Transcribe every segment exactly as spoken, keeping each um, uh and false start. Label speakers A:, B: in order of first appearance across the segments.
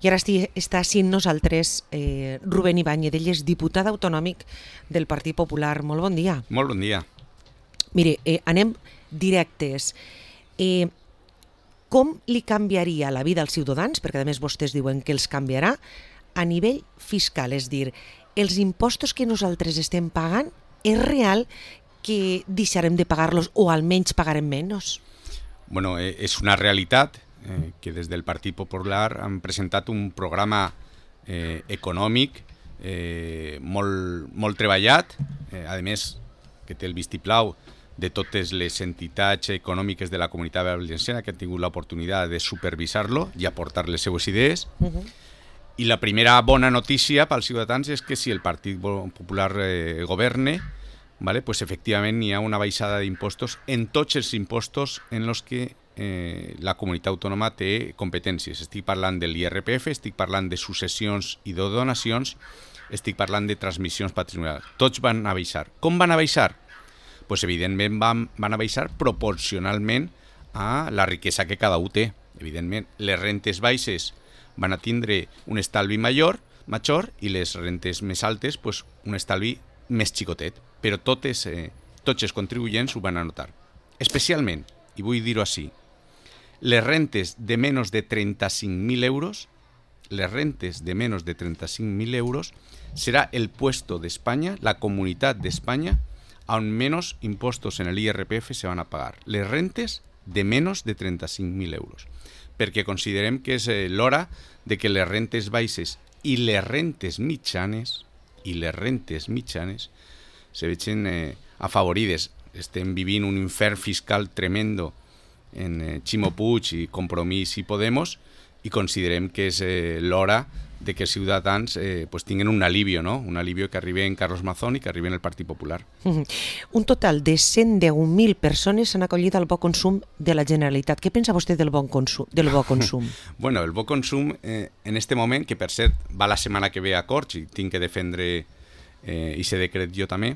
A: I ara esti, està sent nosaltres eh, Rubén Ibáñez, ell és diputat autonòmic del Partit Popular. Molt bon dia.
B: Molt bon dia.
A: Mire, eh, anem directes. Eh, com li canviaria la vida als ciutadans, perquè a més vostès diuen que els canviarà, a nivell fiscal? És dir, els impostos que nosaltres estem pagant, és real que deixarem de pagar-los o almenys pagarem menys?
B: Bueno, eh, és una realitat eh, que des del Partit Popular han presentat un programa eh, econòmic eh, molt, molt treballat, eh, a més que té el vistiplau de totes les entitats econòmiques de la Comunitat Valenciana que han tingut l'oportunitat de supervisar-lo i aportar les seues idees. Uh-huh. I la primera bona notícia pels ciutadans és que si el Partit Popular eh, governe, vale, pues efectivament hi ha una baixada d'impostos en tots els impostos en els que eh, la comunitat autònoma té competències. Estic parlant de l'I R P F, estic parlant de successions i de donacions, estic parlant de transmissions patrimonials. Tots van a baixar. Com van a baixar? Pues evidentment van, van a baixar proporcionalment a la riquesa que cada un té. Evidentment, les rentes baixes van a tindre un estalvi major, major i les rentes més altes pues, un estalvi més xicotet. Però totes, eh, tots els contribuents ho van a notar. Especialment, i vull dir-ho així, les rentes de menys de trenta-cinc mil euros, les rentes de menys de trenta-cinc mil euros, serà el puesto d'Espanya, la comunitat d'Espanya, on menys impostos en l'I R P F se van a pagar. Les rentes de menys de trenta-cinc mil euros. Perquè considerem que és eh, l'hora de que les rentes baixes i les rentes mitjanes, i les rentes mitjanes, se vegin eh, afavorides. Estem vivint un infern fiscal tremendo en eh, Ximo Puig i Compromís i Podemos i considerem que és eh, l'hora de que els ciutadans eh, pues tinguin un alivio, no? Un alivio que arribi en Carlos Mazón i que arribi en el Partit Popular.
A: Uh-huh. Un total de cent deu mil persones s'han acollit al bo consum de la Generalitat. Què pensa vostè del bon consum? Del bo consum?
B: Bueno, el bo consum eh, en este moment, que per cert va la setmana que ve a Corts i tinc que defendre eh, i se decret jo també,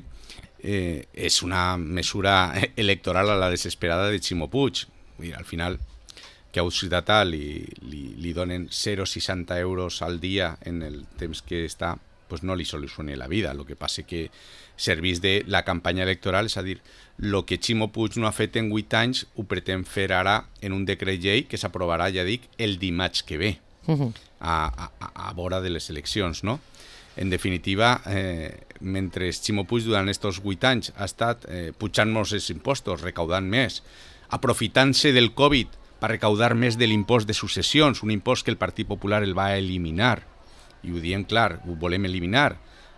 B: eh, és una mesura electoral a la desesperada de Ximo Puig. Vull dir, al final, que a un ciutadà li, li, li donen zero coma seixanta euros al dia en el temps que està, pues no li soluciona la vida. El que passa que serveix de la campanya electoral, és a dir, el que Ximo Puig no ha fet en vuit anys ho pretén fer ara en un decret llei que s'aprovarà, ja dic, el dimarts que ve, uh-huh. a, a, a vora de les eleccions, no? En definitiva, eh, mentre Ximo Puig durant aquests vuit anys ha estat eh, pujant-nos els impostos, recaudant més, aprofitant-se del Covid per recaudar més de l'impost de successions, un impost que el Partit Popular el va eliminar, i ho diem clar, ho volem eliminar,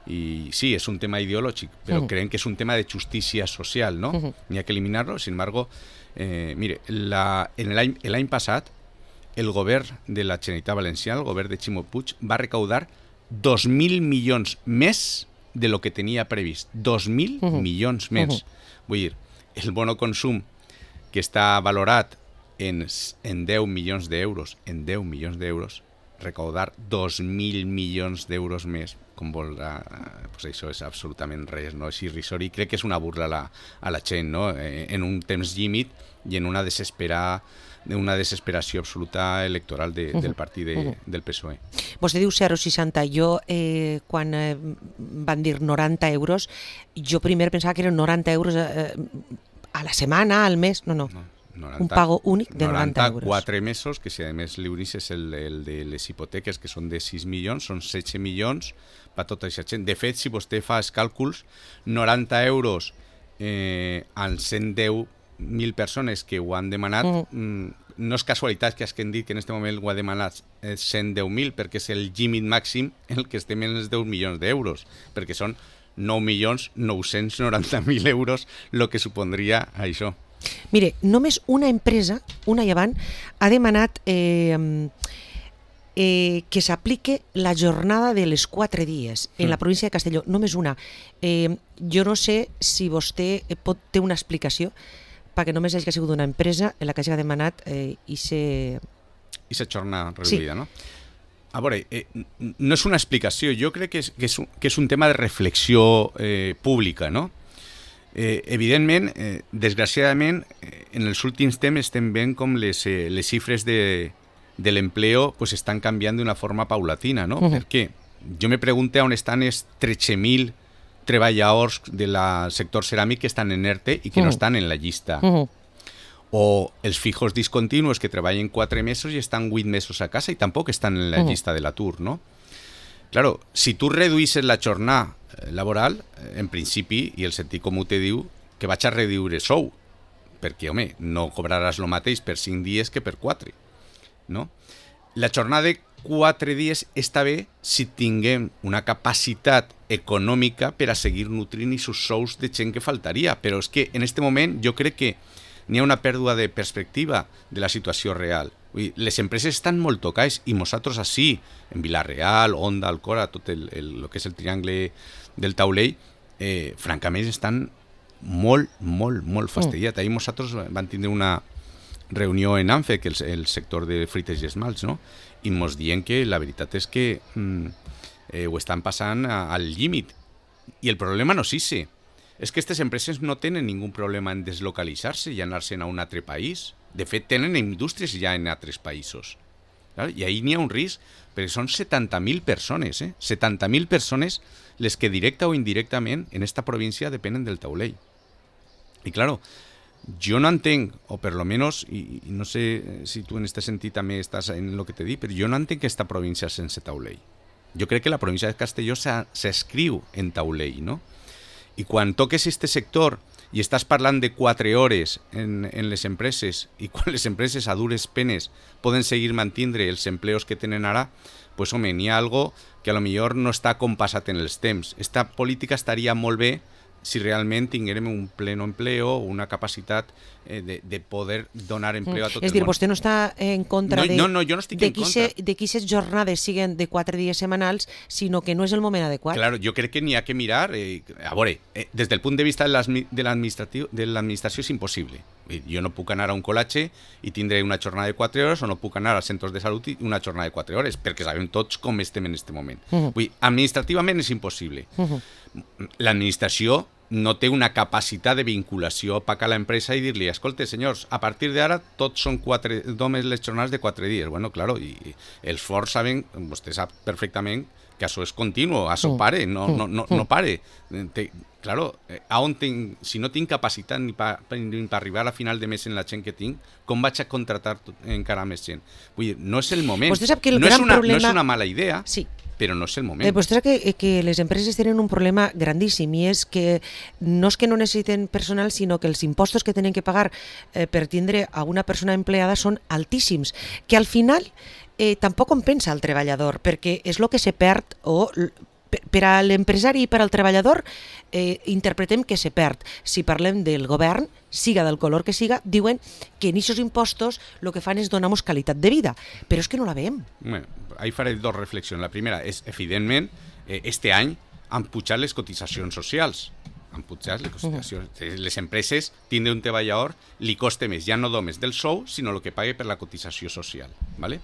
B: i sí, és un tema ideològic, però uh-huh. creiem que és un tema de justícia social, no? Uh-huh. N'hi ha que eliminarlo. Sin embargo, eh, mire, la, en l'any, l'any passat, el govern de la Generalitat Valenciana, el govern de Ximo Puig, va recaudar dos mil milions més de lo que tenia previst. dos mil uh-huh. milions més. Uh-huh. Vull dir, el bono consum que està valorat en, en deu milions d'euros, en deu milions d'euros, recaudar dos mil milions d'euros més, com vol, eh, pues això és absolutament res, no? És irrisori. Crec que és una burla a la, a la gent, no? Eh, en un temps límit i en una desesperada una desesperació absoluta electoral de, uh-huh. del partit de, uh-huh. del P S O E.
A: Vostè diu zero coma seixanta. Jo, eh, quan eh, van dir noranta euros, jo primer pensava que eren noranta euros eh, a la setmana, al mes. No, no. no noranta, un pago únic de noranta euros.
B: noranta-quatre mesos, que si a més l'únic és el, el de les hipoteques, que són de sis milions, són setze milions per tota aquesta gent. De fet, si vostè fa els càlculs, noranta euros eh, en cent deu mil persones que ho han demanat, mm. Mm, no és casualitat que hagin dit que en aquest moment ho ha demanat cent deu mil, perquè és el límit màxim en el que estem en els deu milions d'euros, perquè són nou milions nou-cents noranta mil euros el que supondria això.
A: Mire, només una empresa, una llevant, ha demanat eh, eh, que s'aplique la jornada de les quatre dies en mm. la província de Castelló, només una. Eh, jo no sé si vostè pot té una explicació perquè només hagi sigut una empresa en la que hagi demanat eh, i se...
B: I se jornada reduïda, sí. No? A veure, eh, no és una explicació, jo crec que és, que és, un, que és un tema de reflexió eh, pública, no? Eh, evidentment, eh, desgraciadament, eh, en els últims temps estem veient com les, eh, les xifres de, del empleo pues están cambiando de una forma paulatina, ¿no?
A: Uh-huh.
B: Perquè jo me pregunté on estan els tretze mil treballadors del sector ceràmic que estan en ERTE i que uh-huh. no estan en la llista.
A: Uh-huh.
B: O els fijos discontinus que treballen quatre mesos i estan vuit mesos a casa i tampoc estan en la uh-huh. llista de l'atur, no? Claro, si tu reduïsses la jornada laboral, en principi, i el sentit comú te diu que vaig a reduir sou, perquè, home, no cobraràs el mateix per cinc dies que per quatre, no? La jornada de quatre dies està bé si tinguem una capacitat econòmica per a seguir nutrint i sus sous de gent que faltaria, però és que en aquest moment jo crec que n'hi ha una pèrdua de perspectiva de la situació real. Vull dir, les empreses estan molt tocades i nosaltres així, en Vila-real, Onda, Alcora, tot el, el, el que és el triangle del taulell, eh, francament estan molt, molt, molt fastidiats. Ahir nosaltres vam tindre una reunió en ANFE, que és el, el sector de fruites i esmalts, no? I ens diuen que la veritat és que mm, eh, ho estan passant a, al límit. I el problema no és ese. És que aquestes empreses no tenen ningú problema en deslocalitzar-se i anar-se'n a un altre país. De fet, tenen indústries ja en altres països. I ahir n'hi ha un risc, perquè són setanta mil persones, eh? setanta mil persones les que directa o indirectament en esta província depenen del taulell. I, claro, jo no entenc, o per lo menos, i, i no sé si tu en este sentit també estàs en el que t'he dit, però jo no entenc aquesta província sense taulell. Jo crec que la província de Castelló s'escriu en taulell, no? I quan toques este sector i estàs parlant de quatre hores en, en les empreses i quan les empreses a dures penes poden seguir mantindre els empleos que tenen ara, pues home, n'hi ha algo que a lo millor no està compassat en els temps. Esta política estaria molt bé si realment tinguérem un pleno empleo, una capacitat eh, de, de poder donar empleo a tot
A: mm.
B: el món.
A: És dir, vostè no està en contra
B: no,
A: de,
B: no, no, jo no estic
A: de,
B: en
A: que
B: contra.
A: Se, de que aquestes jornades siguen de quatre dies setmanals, sinó que no és el moment adequat.
B: Claro, jo crec que n'hi ha que mirar, eh, a veure, eh, des del punt de vista de l'administració és impossible. Jo no puc anar a un col·latge i tindré una jornada de quatre hores o no puc anar als centres de salut i una jornada de quatre hores, perquè sabem tots com estem en aquest moment. Uh-huh. Vull dir, administrativament és impossible. Uh-huh. L'administració no té una capacitat de vinculació opaca a l'empresa i dir-li, escolta, senyors, a partir d'ara tots són quatre, només les jornades de quatre dies. Bueno, claro, i, i els forts saben, vostè sap perfectament que això és continu, això mm. pare, no, no, no, no pare. Te, claro, a on tinc, si no tinc capacitat ni per pa arribar a final de mes en la gent que tinc, com vaig a contratar encara més gent? Vull dir, no és el moment.
A: Vostè sap que el
B: no,
A: gran
B: és una,
A: problema...
B: no és una mala idea,
A: sí.
B: però no és el moment.
A: Eh, vostè sap que, que les empreses tenen un problema grandíssim i és que no és que no necessiten personal, sinó que els impostos que tenen que pagar eh, per tindre a una persona empleada són altíssims, que al final eh, tampoc compensa al treballador, perquè és el que se perd o... Per a l'empresari i per al treballador eh, interpretem que se perd. Si parlem del govern, siga del color que siga, diuen que en aquests impostos el que fan és donar-nos qualitat de vida, però és que no la veiem.
B: Bueno, ahí faré dos reflexions. La primera és, evidentment, eh, este any han pujat les cotitzacions socials. Han pujat les cotitzacions. Uh-huh. Les empreses, tindre un treballador, li costa més, ja no només del sou, sinó el que pague per la cotització social. ¿Vale?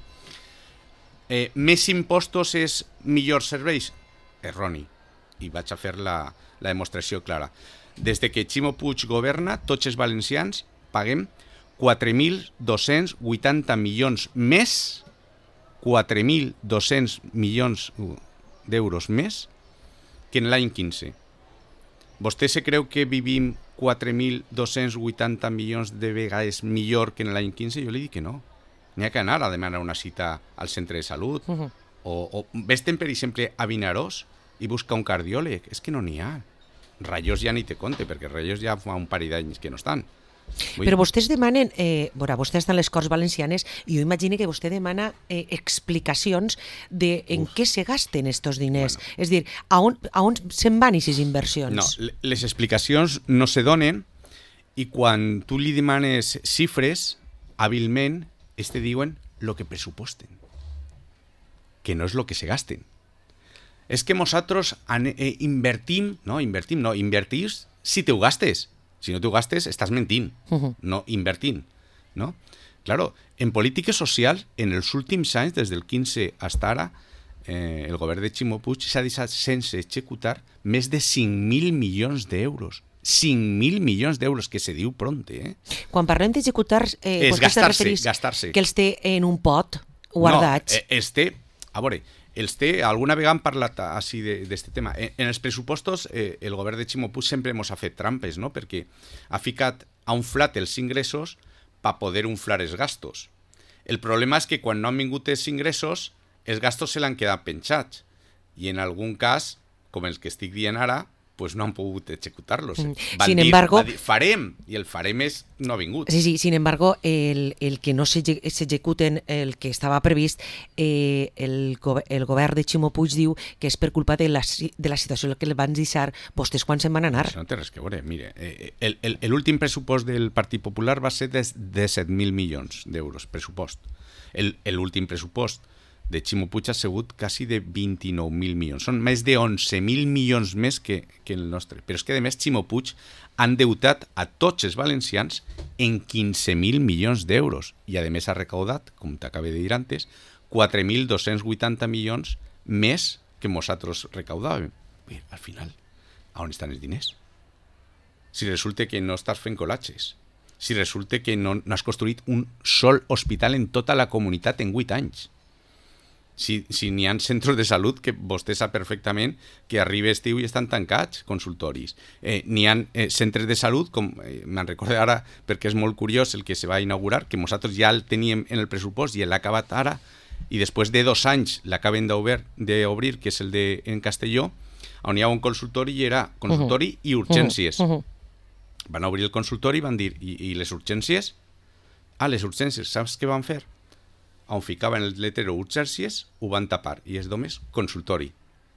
B: Eh, més impostos és millors serveis? Erroni, i vaig a fer la, la demostració clara. Des de que Ximo Puig governa, tots els valencians paguem quatre mil dos-cents vuitanta milions més, quatre mil dos-cents milions d'euros més que en l'any quinze. Vostè se creu que vivim quatre mil dos-cents vuitanta milions de vegades millor que en l'any quinze? Jo li dic que no. N'hi ha que anar a demanar una cita al centre de salut. Uh-huh. O, o vés-te'n, per exemple, a Vinaròs i busca un cardiòleg. És que no n'hi ha. Rayos ja ni te conte, perquè Rayos ja fa un parell d'anys que no estan. Vull...
A: Però vostès demanen, eh, bueno, vostè està en les Corts Valencianes i jo imagino que vostè demana eh, explicacions de en Uf. Què se gasten estos diners. Bueno. És dir, a on, a on se'n van aquestes inversions?
B: No, les explicacions no se donen i quan tu li demanes xifres, hàbilment, es te diuen lo que pressuposten, que no és lo que se gasten. És que nosaltres eh, invertim, no, invertim, no, invertís si te ho gastes. Si no te ho gastes, estàs mentint, uh-huh. no invertint, no? Claro, en polítiques socials, en els últims anys, des del quinze fins ara, eh, el govern de Ximo Puig s'ha deixat sense executar més de cinc mil milions d'euros. cinc mil milions d'euros, que se diu pronte, eh?
A: Quan parlem d'executar, eh,
B: és gastar-se, gastar-se.
A: Que els té en un pot, guardats.
B: No, els té, a veure, els té, alguna vegada hem parlat així d'aquest tema. En, en els pressupostos, eh, el govern de Ximo Puig sempre ens ha fet trampes, no? Perquè ha ficat a un flat els ingressos per poder inflar els gastos. El problema és que quan no han vingut els ingressos, els gastos se l'han quedat penjats. I en algun cas, com els que estic dient ara, pues no han pogut executar-los. Mm. Van,
A: sin
B: dir,
A: embargo,
B: van dir, farem, i el farem és no ha vingut.
A: Sí, sí, sin embargo, el, el que no s'executen el que estava previst, eh, el, el govern de Ximo Puig diu que és per culpa de la, de la situació que el van deixar vostès quan se'n van anar.
B: Això no té res que veure. Mire, eh, l'últim pressupost del Partit Popular va ser de, de set mil milions d'euros, pressupost. L'últim pressupost de Ximo Puig ha sigut quasi de vint-i-nou mil milions. Són més de onze mil milions més que, que el nostre. Però és que, a més, Ximo Puig ha endeutat a tots els valencians en quinze mil milions d'euros. I, a més, ha recaudat, com t'acabé de dir antes, quatre mil dos-cents vuitanta milions més que nosaltres recaudàvem. Bé, al final, on estan els diners? Si resulta que no estàs fent col·latges, si resulta que no, no has construït un sol hospital en tota la comunitat en vuit anys, Si, si n'hi ha centres de salut que vostè sap perfectament que arriba estiu i estan tancats, consultoris. Eh, n'hi ha eh, centres de salut, com eh, me'n recordo ara, perquè és molt curiós el que se va inaugurar, que nosaltres ja el teníem en el pressupost i l'ha acabat ara, i després de dos anys l'acaben d'obrir, que és el de en Castelló, on hi ha un consultori i era consultori uh-huh. i urgències. Uh-huh. Van obrir el consultori i van dir, i, i les urgències? Ah, les urgències, saps què van fer? On ficaven el letrero urgències, ho van tapar, i és només consultori.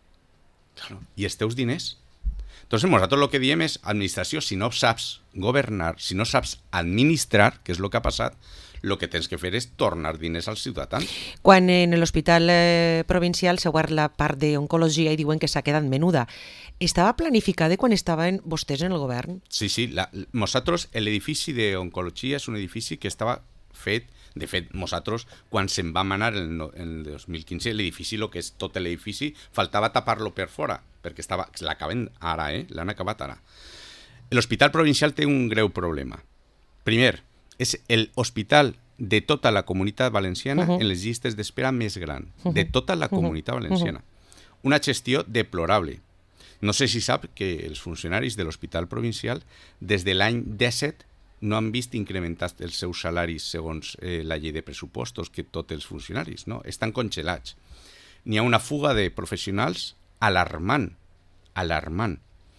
B: Claro. I els teus diners? Entonces, nosaltres el que diem és, administració, si no saps governar, si no saps administrar, que és el que ha passat, el que tens que fer és tornar diners als ciutadans. Quan
A: en l'hospital eh, provincial s'ha guardat la part d'oncologia i diuen que s'ha quedat menuda, estava planificada quan estaven vostès en el govern?
B: Sí, sí. La, nosaltres, l'edifici d'oncologia és un edifici que estava fet. De fet, nosaltres, quan se'n vam anar en el dos mil quinze, l'edifici, el que és tot l'edifici, faltava tapar-lo per fora, perquè estava, l'acaben ara, eh? L'han acabat ara. L'hospital provincial té un greu problema. Primer, és l'hospital de tota la comunitat valenciana uh-huh. en les llistes d'espera més gran, uh-huh. de tota la comunitat valenciana. Uh-huh. Una gestió deplorable. No sé si sap que els funcionaris de l'hospital provincial, des de l'any disset, no han vist incrementats els seus salaris segons eh, la llei de pressupostos que tots els funcionaris, no? Estan congelats. N'hi ha una fuga de professionals alarmant, alarmant.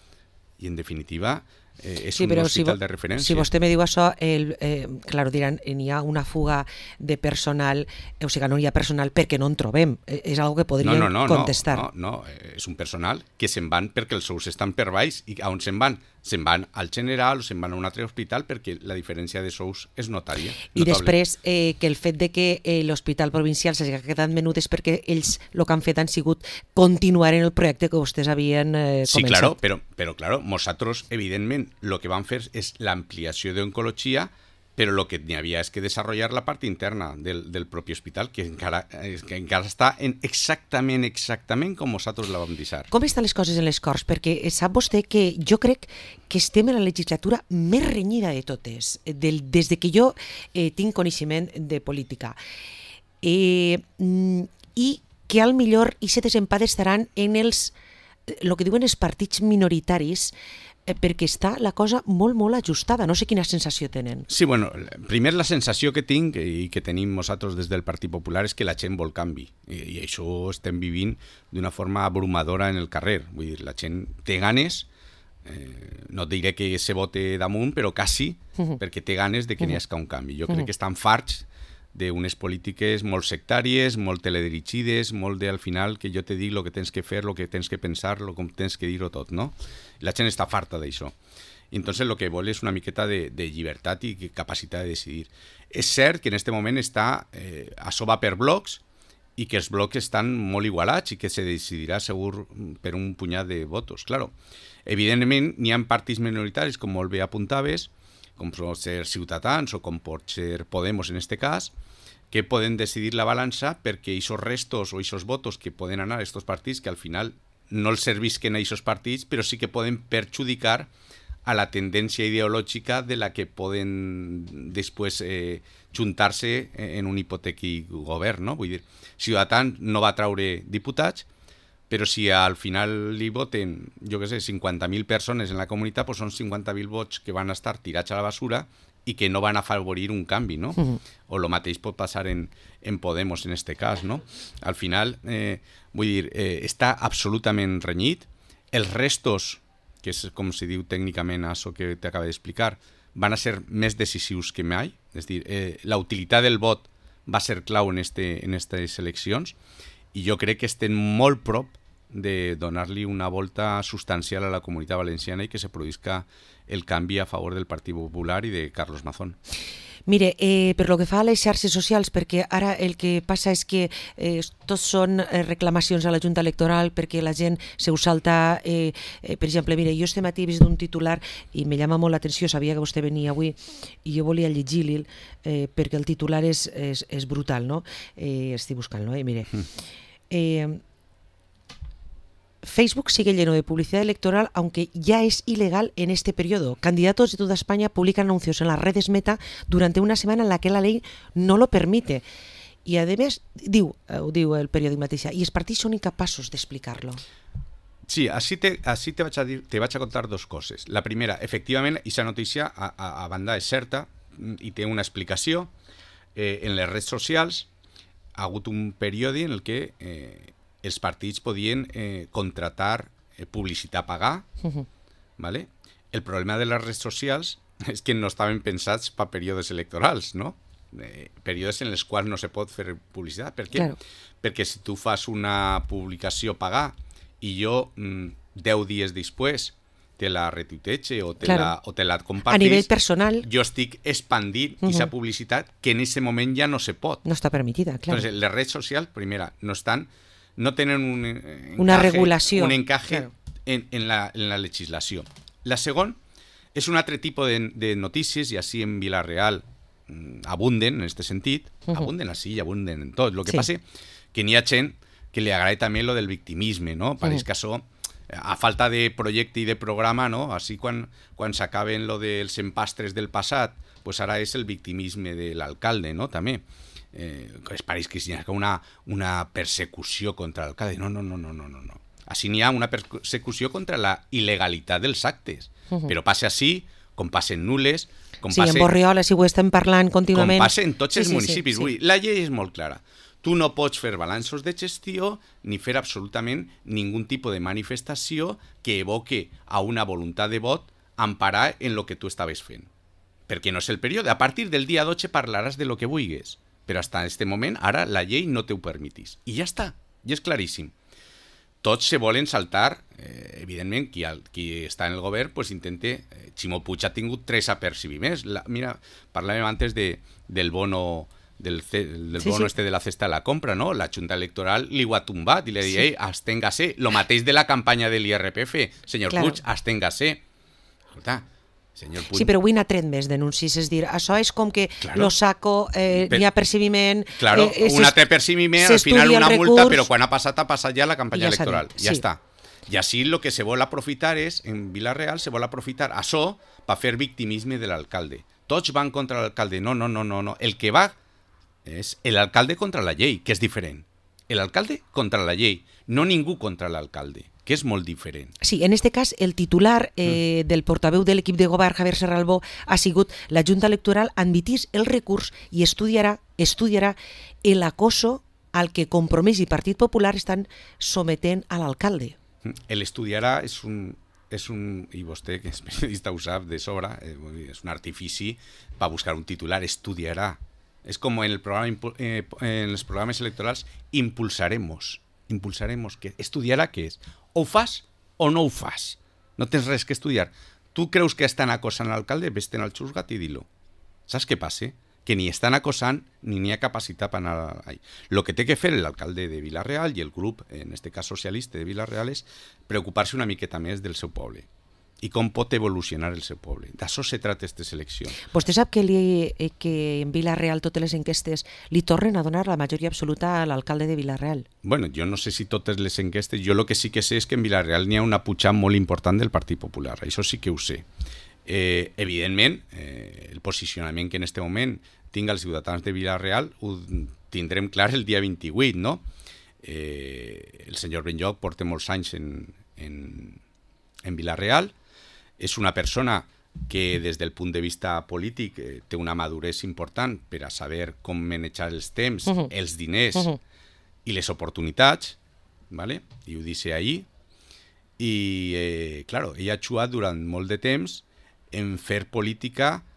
B: I, en definitiva, eh, és sí, un hospital si, de referència.
A: Si vostè me diu això, el, eh, clar, diran, n'hi ha una fuga de personal, o sigui, no hi ha personal perquè no en trobem. És algo que podríem
B: no, no, no,
A: contestar.
B: No, no, no, és un personal que se'n van perquè els sous estan per baix i on se'n van? Se'n van al general o se'n van a un altre hospital perquè la diferència de sous és notària.
A: I notable. Després eh, que el fet de que eh, l'hospital provincial s'hagi quedat menut és perquè ells el que han fet han sigut continuar en el projecte que vostès havien eh, començat.
B: Sí, claro, però, però claro, nosaltres, evidentment, el que vam fer és l'ampliació d'oncologia, però el que n'hi havia és que desenvolupar la part interna del, del propi hospital, que encara, que encara està en exactament, exactament com nosaltres la vam deixar.
A: Com estan les coses en les Corts? Perquè sap vostè que jo crec que estem en la legislatura més renyida de totes, del, des de que jo eh, tinc coneixement de política. Eh, I que al millor aquest desempat estaran en els, el que diuen els partits minoritaris, perquè està la cosa molt, molt ajustada. No sé quina sensació tenen.
B: Sí, bueno, primer la sensació que tinc i que tenim nosaltres des del Partit Popular és que la gent vol canvi. I, i això estem vivint d'una forma abrumadora en el carrer. Vull dir, la gent té ganes, eh, no diré que se vote damunt, però quasi, uh-huh. perquè té ganes de que uh-huh. n'hi hagi un canvi. Jo uh-huh. crec que estan farts d'unes polítiques molt sectàries, molt teledirigides, molt de, al final, que jo te dic el que tens que fer, el que tens que pensar, el com tens que dir-ho tot, no? La gent està farta d'això. I entonces el que vol és una miqueta de, de llibertat i capacitat de decidir. És cert que en aquest moment està, eh, això va per blocs i que els blocs estan molt igualats i que se decidirà segur per un punyat de votos. Claro, evidentment, n'hi ha partits minoritaris, com molt bé apuntaves, com pot ser Ciutadans o com pot ser Podemos en este cas, que poden decidir la balança perquè aquests restos o aquests votos que poden anar a aquests partits, que al final no els servisquen a aquests partits, però sí que poden perjudicar a la tendència ideològica de la que poden després eh, juntar-se en un hipotètic govern, no? Vull dir, Ciutadans no va traure diputats, però si al final li voten, jo què sé, cinquanta mil persones en la comunitat, doncs són cinquanta mil vots que van estar tirats a la basura i que no van afavorir un canvi, no? Uh-huh. O el mateix pot passar en, en Podemos en este cas, no? Al final, eh, vull dir, eh, està absolutament renyit. Els restos, que és com se diu tècnicament això que t'acaba d'explicar, van a ser més decisius que mai. És a dir, eh, la utilitat del vot va ser clau en este, en aquestes eleccions i jo crec que estem molt prop de donar-li una volta substancial a la comunitat valenciana i que se produïsca el canvi a favor del Partit Popular i de Carlos Mazón.
A: Mire, eh, per lo que fa a les xarxes socials, perquè ara el que passa és que eh, tots són eh, reclamacions a la Junta Electoral perquè la gent se ho salta. Eh, eh, per exemple, mire, jo este matí he vist un titular i me llama molt l'atenció, sabia que vostè venia avui i jo volia llegir-li eh, perquè el titular és, és, és brutal, no? Eh, estic buscant-lo, eh? Mire. Eh, Facebook sigue lleno de publicidad electoral, aunque ya es ilegal en este periodo. Candidatos de toda España publican anuncios en las redes Meta durante una semana en la que la ley no lo permite. Y además, diu, ho diu el periòdic mateix, i els partits són incapaços d'explicar-lo.
B: Sí, així, te, així te, vaig a dir, te vaig a contar dos coses. La primera, efectivament, aquesta notícia, a, a, a banda, és certa i té una explicació. Eh, en les redes socials ha hagut un període en el que eh, els partits podien eh, contratar eh, publicitat pagar, uh-huh. ¿vale? El problema de les redes socials és que no estaven pensats per períodes electorals, no? Eh, períodes en els quals no se pot fer publicitat. Per què? Claro. Perquè si tu fas una publicació pagar i jo mm, deu dies després te la retuitege o te, claro. la, o te la compartís, a nivell personal, jo estic expandint aquesta uh-huh. publicitat que en aquest moment ja no se pot.
A: No està permitida, clar.
B: Entonces, les redes socials, primera, no estan no tenen un encaje,
A: una regulació,
B: un encaje
A: claro.
B: en, en, la, en la legislació. La segona és un altre tipus de, de notícies, i així en Vila-real mm, abunden en aquest sentit, uh-huh. abunden així i abunden en tot. El que sí. passa que n'hi ha gent que li agrada també lo del victimisme, no? Pareix uh-huh. que això, a falta de projecte i de programa, no? Així quan, quan s'acaben lo dels empastres del passat, pues ara és el victimisme de l'alcalde, no? També. Eh, es pareix que hi ha una, una persecució contra l'alcalde. No, no, no, no, no, no. Així n'hi ha una persecució contra la il·legalitat dels actes. Uh-huh. Però passa així, com passen nules, com
A: sí,
B: passe,
A: en Borriola, si ho estem parlant contínuament.
B: Com passa en tots
A: sí,
B: els
A: sí,
B: municipis. Sí, sí. La llei és molt clara. Tu no pots fer balanços de gestió ni fer absolutament ningú tipus de manifestació que evoque a una voluntat de vot emparar en lo que tu estaves fent. Perquè no és el període. A partir del dia dotze parlaràs de lo que vulguis. Però fins a aquest moment, ara, la llei no te ho permetís. I ja està, i és claríssim. Tots se volen saltar, eh, evidentment, qui, qui està en el govern, pues intente... Eh, Ximo Puig ha tingut tres apercibiments. La, mira, parlàvem antes de, del bono, del, del sí, bono sí. este de la cesta de la compra, no? La Junta Electoral li ho ha tombat i li deia, sí. ei, absténgase. Lo mateix de la campanya de l'I R P F. Senyor claro. Puig, absténgase. Escolta, senyor Puig...
A: Sí, però avui n'ha tret més denuncis, és dir, això és com que claro. lo saco, eh, n'hi ha percibiment...
B: Claro,
A: eh,
B: un altre percibiment, al final una multa, però quan ha passat, ha passat ja la campanya ja electoral. Ja sí. està. I així el que se vol aprofitar és, en Vila-real, se vol aprofitar això per fer victimisme de l'alcalde. Tots van contra l'alcalde. No, no, no, no, no. El que va és l'alcalde contra la llei, que és diferent. L'alcalde contra la llei, no ningú contra l'alcalde, que és molt diferent.
A: Sí, en este cas, el titular eh, mm. del portaveu de l'equip de govern, Javier Serralbó, ha sigut la Junta Electoral admitís el recurs i estudiarà, estudiarà el acoso al que Compromís i Partit Popular estan sometent a l'alcalde.
B: L'estudiarà és un, és un, i vostè, que és periodista, ho sap de sobre, és un artifici per buscar un titular, estudiarà. És com en, el programa, eh, en els programes electorals, impulsaremos. Impulsaremos, què? Estudiarà què és? O ho fas o no ho fas. No tens res que estudiar. Tu creus que estan acosant l'alcalde? Ves-te'n al xusgat i dilo. Saps què passa? Que ni estan acosant ni n'hi ha capacitat per anar ahí. Lo que té que fer l'alcalde de Vila-real i el grup, en este cas socialista de Vila-real, és preocupar-se una miqueta més del seu poble. i com pot evolucionar el seu poble. D'això se trata aquesta selecció.
A: Vostè sap que, li, que en Vila-real totes les enquestes li tornen a donar la majoria absoluta a l'alcalde de Vila-real?
B: Bueno, jo no sé si totes les enquestes, jo el que sí que sé és que en Vila-real n'hi ha una pujada molt important del Partit Popular, això sí que ho sé. Eh, evidentment, eh, el posicionament que en aquest moment tinga els ciutadans de Vila-real ho tindrem clar el dia vint-i-vuit, no? Eh, el senyor Benlloch porta molts anys en, en, en Vila-real, és una persona que des del punt de vista polític eh, té una maduresa important per a saber com manejar els temps, uh-huh. els diners uh-huh. i les oportunitats, ¿vale? I ho dice ahí. I, eh, claro, ella ha jugat durant molt de temps en fer política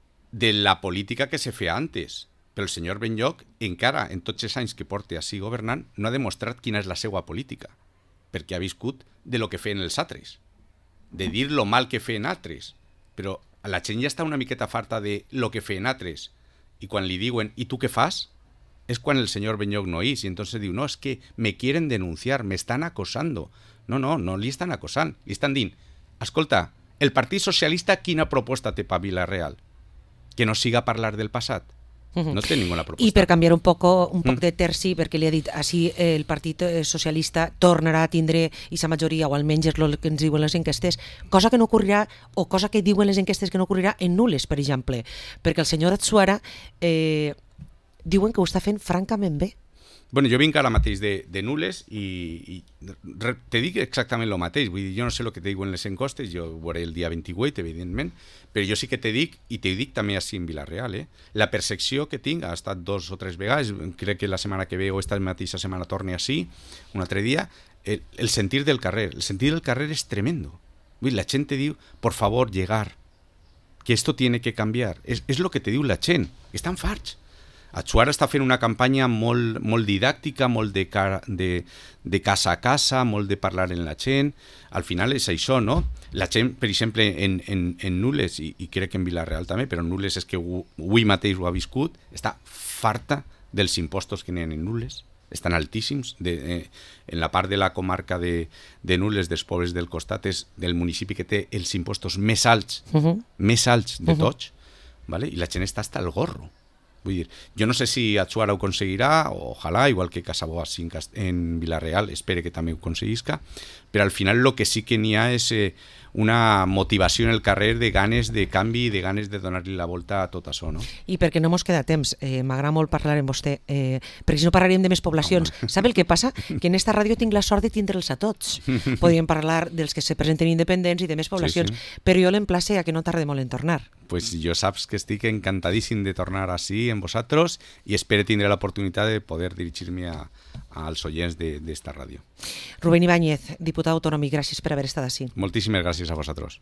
B: de la política que se feia antes. Però el senyor Benlloch, encara en tots els anys que porta així governant, no ha demostrat quina és la seva política, perquè ha viscut de lo que feien els altres, de dir lo mal que feien altres, però la gent ja està una miqueta farta de lo que feien altres, i quan li diuen, i tu què fas? És quan el senyor Benlloch no és, i entonces diu, no, és que me quieren denunciar, me están acosando. No, no, no li estan acosant, li estan dient, escolta, el Partit Socialista quina proposta té per Vila-real? Que no siga parlar del passat? No té ninguna proposta.
A: I per canviar un poc un poc de terci, perquè li ha dit així el Partit Socialista tornarà a tindre aquesta majoria, o almenys és el que ens diuen les enquestes, cosa que no ocorrirà, o cosa que diuen les enquestes que no ocorrirà en nules, per exemple, perquè el senyor Atsuara eh, diuen que ho està fent francament bé.
B: Bueno, jo vinc ara mateix de, de nules i, i re, te dic exactament el mateix. Vull dir, jo no sé el que te diuen les encostes, jo ho veuré el dia vint-i-vuit, evidentment, però jo sí que te dic, i te dic també així en Vila-real, eh? La percepció que tinc, ha estat dos o tres vegades, crec que la setmana que ve o esta mateixa setmana torne així, un altre dia, el, el sentir del carrer. El sentir del carrer és tremendo. Vull dir, la gent te diu, por favor, llegar, que esto tiene que cambiar. És, és lo que te diu la gent. Estan farts. Atsuara està fent una campanya molt, molt didàctica, molt de, cara, de, de casa a casa, molt de parlar en la gent. Al final és això, no? La gent, per exemple, en, en, en Nules, i, i crec que en Vila-real també, però en Nules és que avui mateix ho ha viscut, està farta dels impostos que n'hi ha en Nules. Estan altíssims. De, eh, en la part de la comarca de, de Nules, dels pobles del costat, és del municipi que té els impostos més alts, uh-huh. més alts de tots, uh-huh. ¿vale? I la gent està hasta el gorro. Vull dir, jo no sé si Atsuara ho aconseguirà, ojalà, igual que Casabó en Vila-real, espere que també ho aconseguisca, però al final el que sí que n'hi ha és eh, una motivació en el carrer de ganes de canvi i de ganes de donar-li la volta a tot això, no?
A: I perquè no mos queda temps, eh, m'agrada molt parlar amb vostè, eh, perquè si no parlaríem de més poblacions. Home. Sap el que passa? Que en esta ràdio tinc la sort de tindre'ls a tots. Podríem parlar dels que se presenten independents i de més poblacions, sí, sí. Però jo l'emplace a que no tarde molt en tornar.
B: Pues jo saps que estic encantadíssim de tornar així amb vosaltres i espero tindre l'oportunitat de poder dirigir-me a, als oients d'esta ràdio.
A: Rubén Ibáñez, diputat autonòmic, gràcies per haver estat així.
B: Moltíssimes gràcies a vosaltres.